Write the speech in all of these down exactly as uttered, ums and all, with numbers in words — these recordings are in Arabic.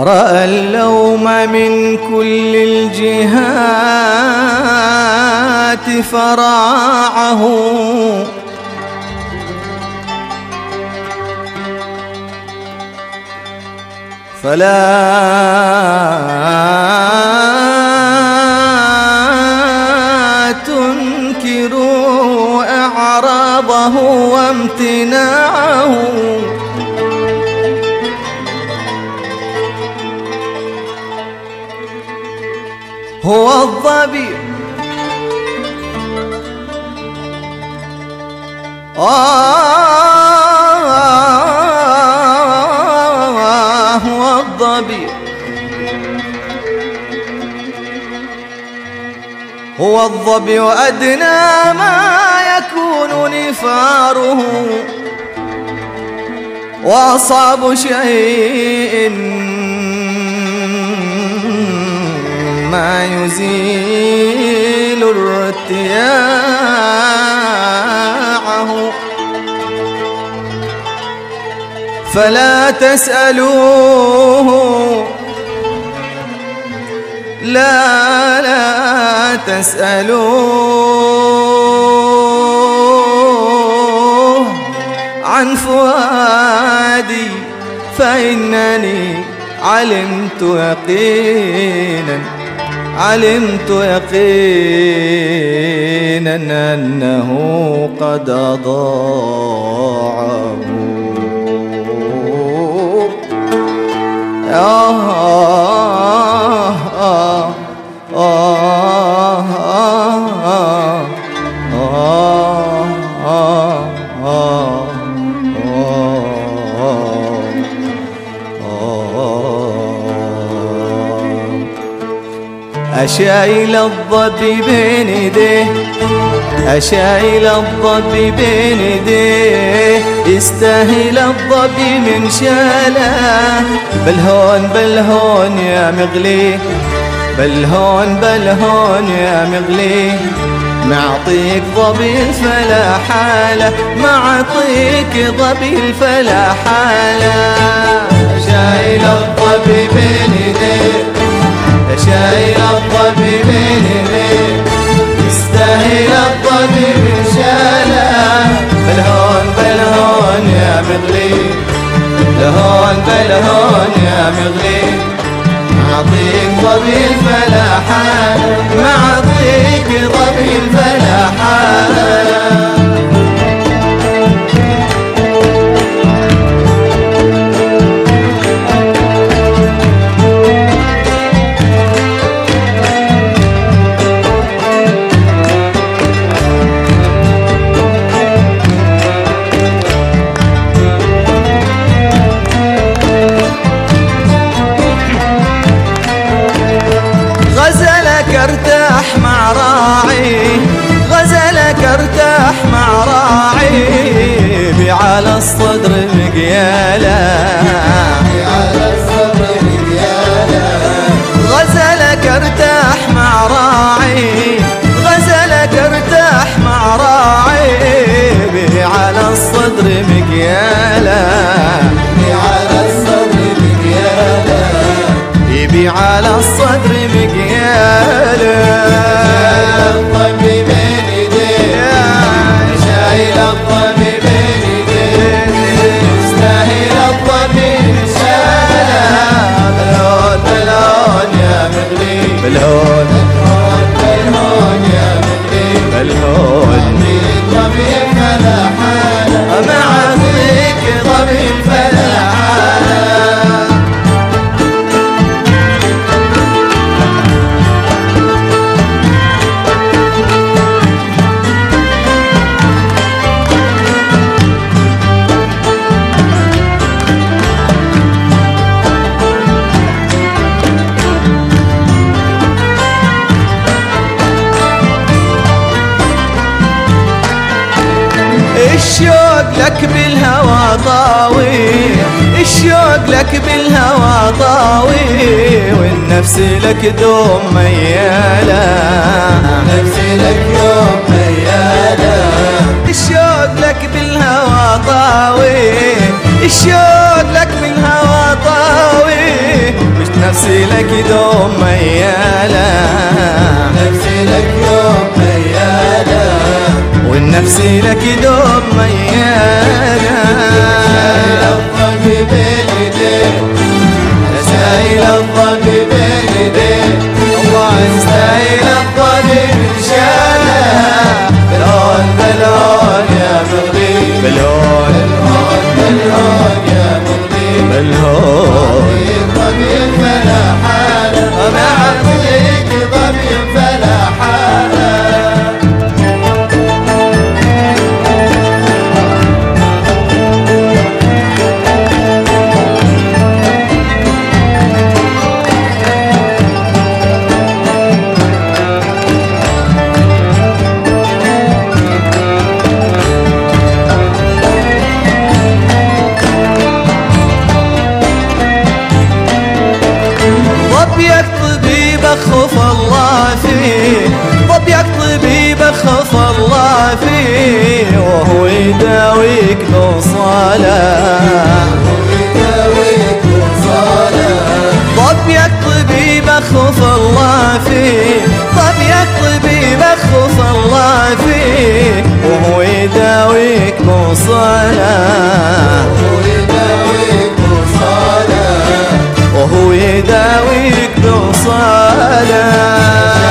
رأى اللوم من كل الجهات فراعه فلا تنكروا إعراضه وامتناعه هو الظبي آه هو الظبي هو الظبي وأدنى ما يكون نفاره وأصعب شيء ما يزيل ارتياعه فلا تسألوه لا لا تسألوه عن فؤادي فإنني علمت يقينا علمت يقينا أنه قد أضاعه آه آه آه أشايل الظبي بين يديه أشايل الظبي بين يديه يستاهل الظبي من شاله بالهون بالهون يا مغلي بالهون بالهون يا مغلي معطيك ظبي الفلا حاله معطيك ظبي الفلا حاله أشايل الظبي بين يديه شايل الظبي بين يديه يستاهل الظبي من شاله بالهون بالهون يا مغلي بالهون بالهون يا مغلي معطيك ظبي الفلا حاله معطيك ظبي الفلا حاله ارتاح مع راعي غزلك ارتاح مع راعي بعلى الصدر مقياله على الصدر مقياله غزلك ارتاح مع راعي غزلك ارتاح مع راعي بعلى الصدر مقياله على الصدر مقياله يبي على الصدر مقياله الظبي بين يديه شايل الظبي بين يديه يستاهل الظبي من شاله بالهون بالهون يا مغلي بالهون بالهون يا مغلي بالهون ظبي الفلا حاله معطيك ظبي الفلا حاله الشوق لك بالهوى طاوي الشوق لك بالهوى طاوي والنفس لك دوم ميالة نفسي لك يوم ميالة الشوق لك بالهوى طاوي الشوق لك من هوا طاوي مش نفسي لك دوم ميالة نفسي لك يوم ميالة والنفس لك دوم ميالة شايل الظبي بين ايديك شايل الظبي بين ايديك الله شايل الظبي من شاله بالهون بالهون يا مغري بالهون بالهون بالهون يا مغري بالهون ظبي فلا حالة ما عطيك ظبي فلا حالة ظبيك طبيب خف الله فيه ظبيك طبيب خف الله فيه وهو يداويك ذو صلاة ويداويك وصالة ظبيك طبيب خف الله فيه ظبيك طبيب خف الله فيه وهو يداويك ذو صلاة ويداويك وصالة وهو يداويك ذو صلاة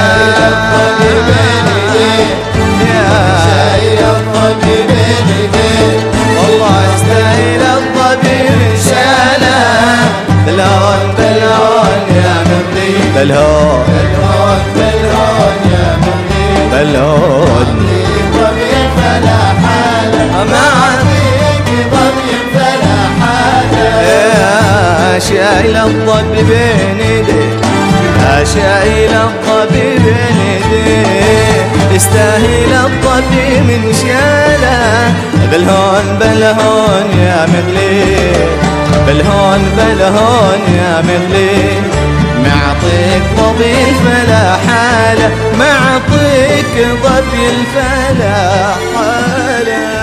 شايل الظبي بين ايديك والله يستاهل الطبيب شاله بالهون بالهون يا مغري بالهون بالهون بالهون يا مغري بالهون ظبي فلا حالة ما عطيك ظبي فلا حالة يا شايل الطبيب بين ايديك يا شايل الطبيب بين ايديك يستاهل الطبيب من شاله بالهون بالهون يا مغلي بالهون بالهون يا مغلي معطيك ضبي الفلا حاله معطيك ضبي الفلا حاله